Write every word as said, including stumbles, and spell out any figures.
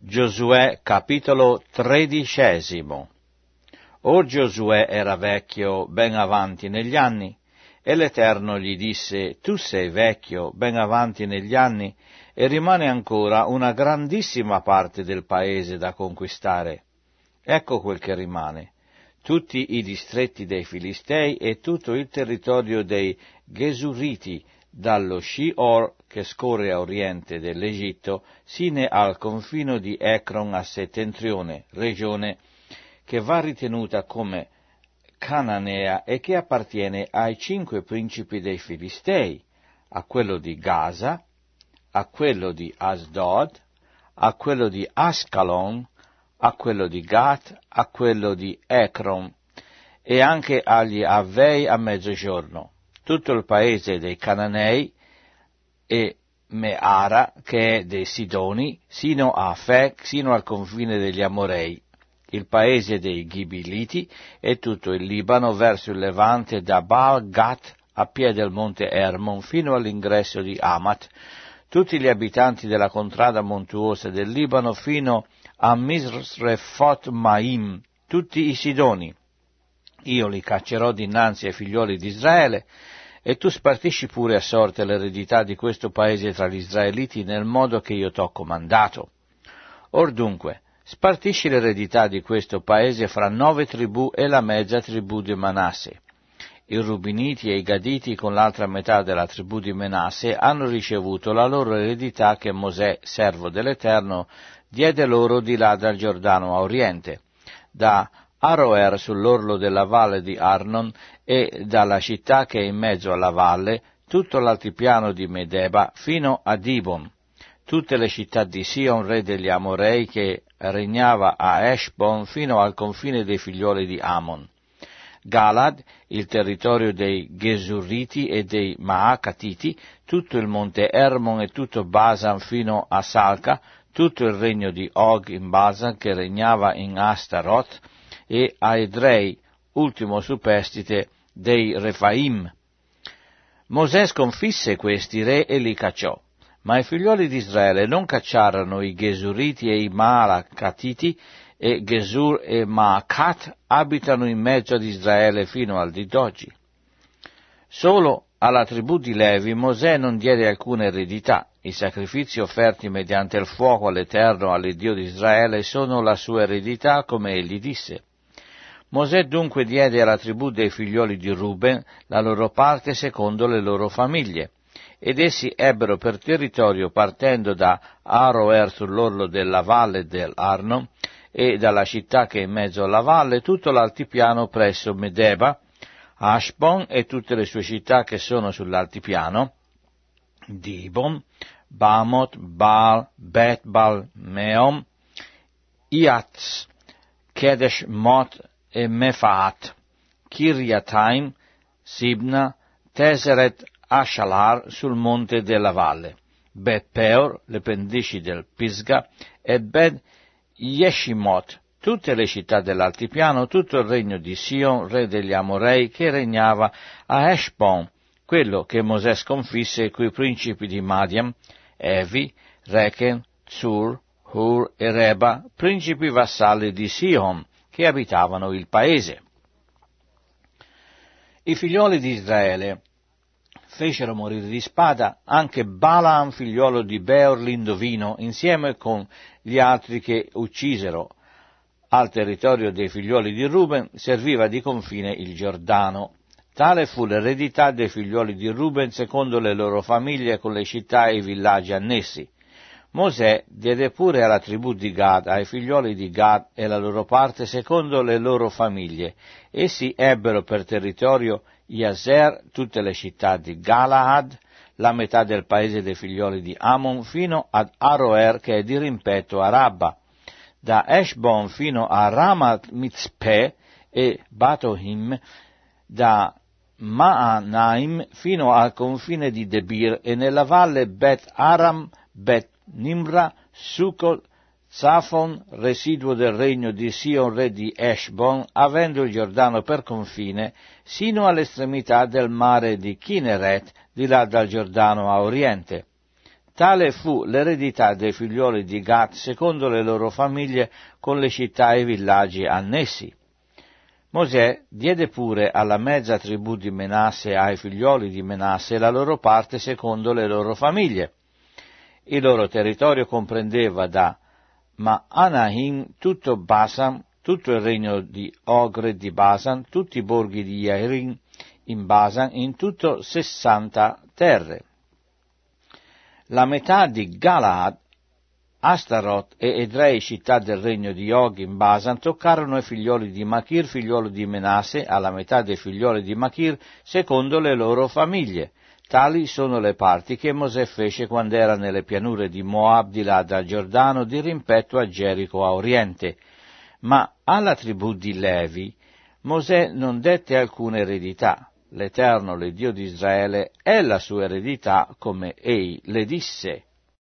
Giosuè capitolo tredicesimo. Or Giosuè era vecchio ben avanti negli anni, e l'Eterno gli disse: Tu sei vecchio ben avanti negli anni, e rimane ancora una grandissima parte del paese da conquistare. Ecco quel che rimane: tutti i distretti dei Filistei e tutto il territorio dei Gesuriti, dallo Scior che scorre a oriente dell'Egitto, sine al confino di Ecron a settentrione, regione che va ritenuta come Cananea e che appartiene ai cinque principi dei Filistei, a quello di Gaza, a quello di Asdod, a quello di Ascalon, a quello di Gat, a quello di Ecron, e anche agli Avvei a mezzogiorno, tutto il paese dei Cananei e Meara, che è dei Sidoni, sino a Fec, sino al confine degli Amorei, il paese dei Gibiliti e tutto il Libano verso il levante da Baal Gat a piede del monte Hermon fino all'ingresso di Amat, tutti gli abitanti della contrada montuosa del Libano fino a Misrefot Maim, tutti i Sidoni. Io li caccerò dinanzi ai figlioli di Israele, e tu spartisci pure a sorte l'eredità di questo paese tra gli Israeliti nel modo che io t'ho comandato. Or dunque, spartisci l'eredità di questo paese fra nove tribù e la mezza tribù di Manasse. I Rubiniti e i Gaditi con l'altra metà della tribù di Manasse hanno ricevuto la loro eredità che Mosè, servo dell'Eterno, diede loro di là dal Giordano a oriente, da Aroer sull'orlo della valle di Arnon e dalla città che è in mezzo alla valle, tutto l'altipiano di Medeba fino a Dibon, tutte le città di Sion, re degli Amorei, che regnava a Eshbon fino al confine dei figlioli di Amon. Galad, il territorio dei Gesuriti e dei Maacatiti, tutto il monte Hermon e tutto Basan fino a Salca, tutto il regno di Og in Basan che regnava in Astaroth, e a Edrei, ultimo superstite dei Refaim. Mosè sconfisse questi re e li cacciò, ma i figlioli di Israele non cacciarono i Gesuriti e i Maacatiti, e Gesur e Maacat abitano in mezzo ad Israele fino al di d'oggi. Solo alla tribù di Levi Mosè non diede alcuna eredità. I sacrifici offerti mediante il fuoco all'Eterno, all'Iddio di Israele, sono la sua eredità, come egli disse. Mosè dunque diede alla tribù dei figlioli di Ruben la loro parte secondo le loro famiglie, ed essi ebbero per territorio, partendo da Aroer sull'orlo della valle dell'Arno e dalla città che è in mezzo alla valle, tutto l'altipiano presso Medeba, Ashbon e tutte le sue città che sono sull'altipiano, Dibon, Bamot, Baal, Bet-Bal, Meom, Iatz, Kedesh Mot e Mefaat, Kiriataim, Sibna, Teseret Ashalar sul monte della valle, Bet Peor, le pendici del Pisga, e Bet Yeshimot, tutte le città dell'altipiano, tutto il regno di Sion, re degli Amorei, che regnava a Eshbon, quello che Mosè sconfisse coi principi di Madian, Evi, Rechen, Tsur, Hur e Reba, principi vassalli di Sihon, che abitavano il paese. I figlioli di Israele fecero morire di spada anche Balaam, figliolo di Beor l'Indovino, insieme con gli altri che uccisero. Al territorio dei figlioli di Ruben serviva di confine il Giordano. Tale fu l'eredità dei figlioli di Ruben secondo le loro famiglie, con le città e i villaggi annessi. Mosè diede pure alla tribù di Gad, ai figlioli di Gad e la loro parte secondo le loro famiglie. Essi ebbero per territorio Iaser, tutte le città di Galaad, la metà del paese dei figlioli di Amon, fino ad Aroer, che è di rimpetto a Rabba, da Eshbon fino a Ramat Mitzpe e Batohim, da Maanaim fino al confine di Debir, e nella valle Bet Aram, Bet Nimra, Sucol, Zafon, residuo del regno di Sion, re di Eshbon, avendo il Giordano per confine, sino all'estremità del mare di Kineret, di là dal Giordano a oriente. Tale fu l'eredità dei figlioli di Gad secondo le loro famiglie con le città e i villaggi annessi. Mosè diede pure alla mezza tribù di Menasse e ai figlioli di Menasse la loro parte secondo le loro famiglie. Il loro territorio comprendeva da Maanahim tutto Basan, tutto il regno di Ogre di Basan, tutti i borghi di Jairin in Basan, in tutto sessanta terre. La metà di Galaad, Astarot e Edrei, città del regno di Og in Basan, toccarono ai figlioli di Machir, figliolo di Menasse, alla metà dei figlioli di Machir, secondo le loro famiglie. Tali sono le parti che Mosè fece quando era nelle pianure di Moab, di là dal Giordano, di rimpetto a Gerico a oriente. Ma alla tribù di Levi Mosè non dette alcuna eredità. L'Eterno, l'Iddio di Israele, è la sua eredità, come ei le disse.